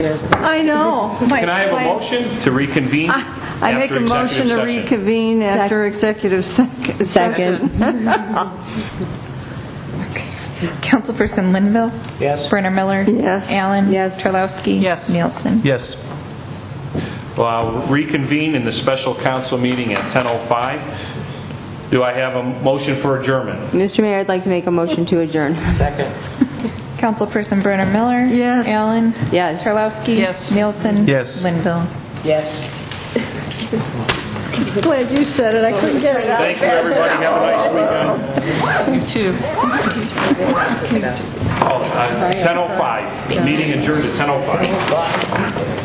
I know. Can I have a motion to reconvene? I make a motion to reconvene after executive second. Councilperson Linville? Yes. Brenner Miller? Yes. Allen? Yes. Terlowski? Yes. Nielsen? Yes. Well, I'll reconvene in the special council meeting at 10:05. Do I have a motion for adjournment? Mr. Mayor, I'd like to make a motion to adjourn. Second. Councilperson Brenner Miller? Yes. Allen? Yes. Terlowski? Yes. Nielsen? Yes. Linville? Yes. Glad you said it. I couldn't get it out. Thank you, everybody. Have a nice weekend. You too. 10:05. Meeting adjourned at 10:05.